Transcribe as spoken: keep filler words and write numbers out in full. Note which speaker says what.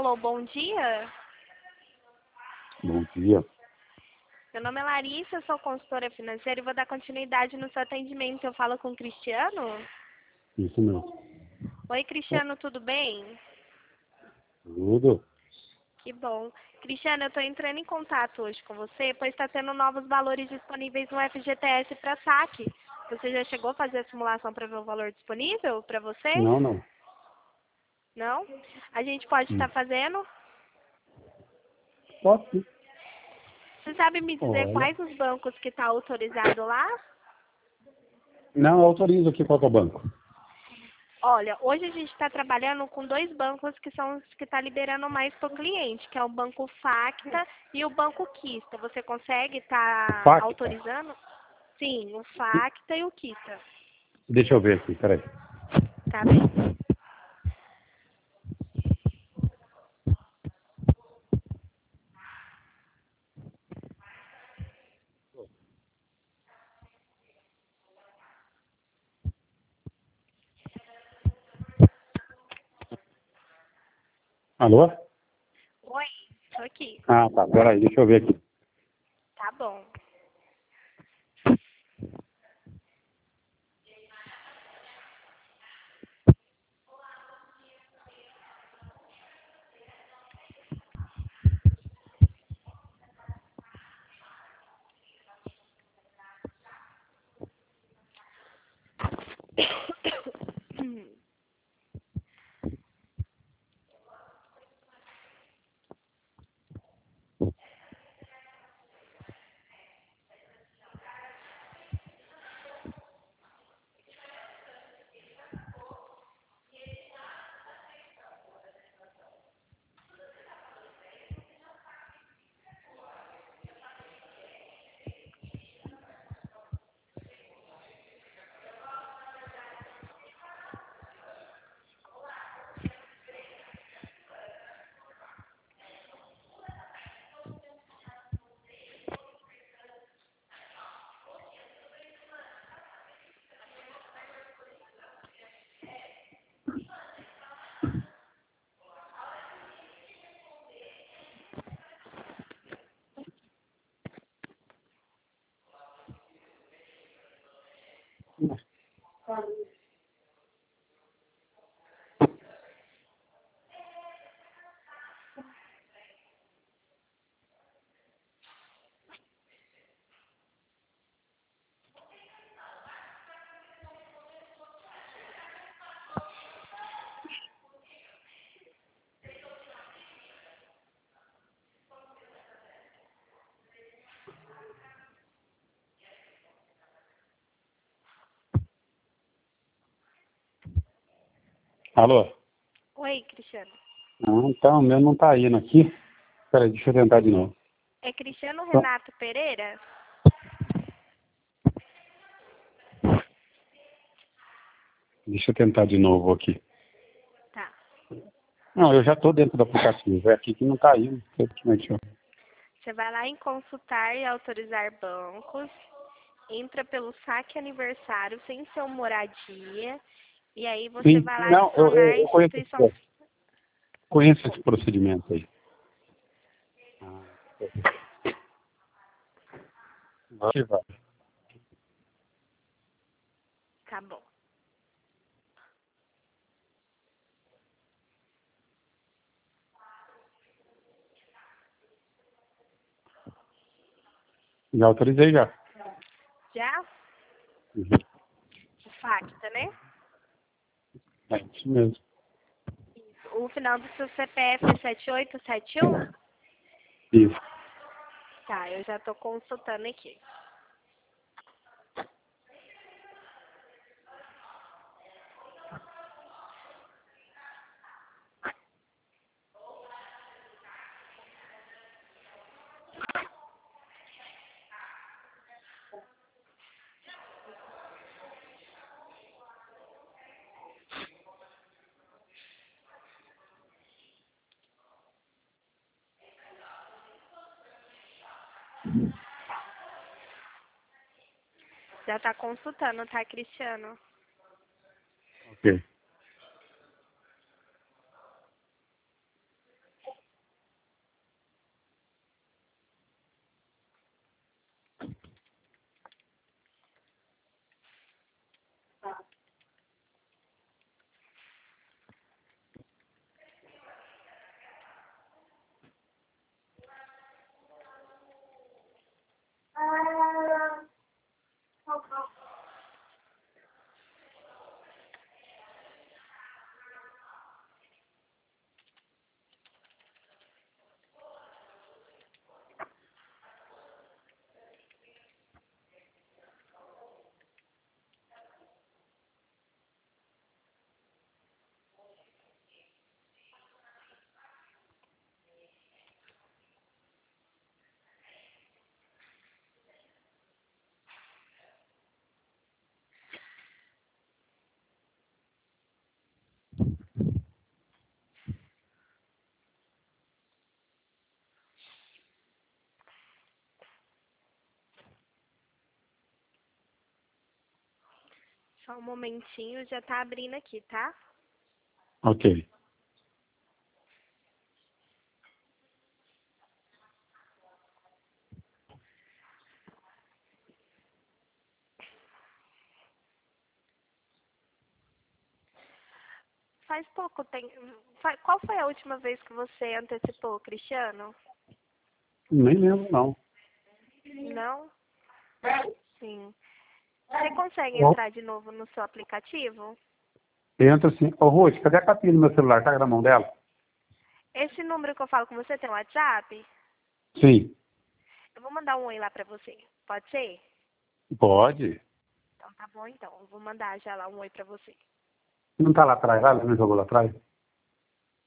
Speaker 1: Alô, bom dia.
Speaker 2: Bom dia.
Speaker 1: Meu nome é Larissa, sou consultora financeira e vou dar continuidade no seu atendimento. Eu falo com o Cristiano?
Speaker 2: Isso mesmo.
Speaker 1: Oi, Cristiano, tudo bem?
Speaker 2: Tudo?
Speaker 1: Que bom. Cristiano, eu estou entrando em contato hoje com você, pois está tendo novos valores disponíveis no F G T S para saque. Você já chegou a fazer a simulação para ver o valor disponível para você?
Speaker 2: Não, não.
Speaker 1: Não? A gente pode
Speaker 2: Hum.
Speaker 1: estar fazendo?
Speaker 2: Posso sim.
Speaker 1: Você sabe me dizer
Speaker 2: Olha.
Speaker 1: quais os bancos que está autorizado lá?
Speaker 2: Não, eu autorizo aqui qual que é o banco.
Speaker 1: Olha, hoje a gente está trabalhando com dois bancos que são os que está liberando mais para o cliente, que é o Banco Facta e o Banco Quista. Você consegue estar
Speaker 2: Facta?
Speaker 1: autorizando? Sim, o Facta e o Quista.
Speaker 2: Deixa eu ver aqui, peraí.
Speaker 1: Tá bem.
Speaker 2: Alô?
Speaker 1: Oi, tô aqui.
Speaker 2: Ah, tá. Peraí, deixa eu ver aqui.
Speaker 1: Tá bom.
Speaker 2: Alô?
Speaker 1: Oi, Cristiano.
Speaker 2: Ah, então, o meu não tá indo aqui. Peraí, deixa eu tentar de novo.
Speaker 1: É Cristiano
Speaker 2: Então,
Speaker 1: Renato Pereira?
Speaker 2: deixa eu tentar de novo aqui.
Speaker 1: Tá.
Speaker 2: Não, eu já tô dentro do aplicativo. É aqui que não tá indo. Não sei como é que chama.
Speaker 1: Você vai lá em consultar e autorizar bancos, entra pelo saque aniversário sem seu moradia, e aí você
Speaker 2: Sim,
Speaker 1: vai lá
Speaker 2: não, eu,
Speaker 1: adicionar
Speaker 2: eu,
Speaker 1: a
Speaker 2: eu conheço,
Speaker 1: instituição.
Speaker 2: esse- conheço esse procedimento aí. Ah, vai, vai.
Speaker 1: Tá bom.
Speaker 2: Já autorizei já.
Speaker 1: Já?
Speaker 2: Uhum.
Speaker 1: O Facta, né?
Speaker 2: É isso mesmo.
Speaker 1: O final do seu C P F é sete oito sete um?
Speaker 2: Isso.
Speaker 1: Tá, eu já tô consultando aqui. Já tá consultando, tá, Cristiano?
Speaker 2: Ok.
Speaker 1: Só um momentinho, já tá abrindo aqui, tá?
Speaker 2: Ok.
Speaker 1: Faz pouco tempo. fa- Qual foi a última vez que você antecipou, Cristiano?
Speaker 2: Nem lembro, não.
Speaker 1: Não? Sim. Você consegue
Speaker 2: Ó,
Speaker 1: entrar de novo no seu aplicativo?
Speaker 2: entra assim. Ô, Ruth, cadê a capinha do meu celular? Tá na mão dela?
Speaker 1: Esse número que eu falo com você tem um WhatsApp?
Speaker 2: Sim.
Speaker 1: Eu vou mandar um oi lá pra você. Pode ser?
Speaker 2: Pode.
Speaker 1: Então tá bom então. Eu vou mandar já lá um oi pra você.
Speaker 2: Não tá lá atrás, lá? Não jogou lá atrás?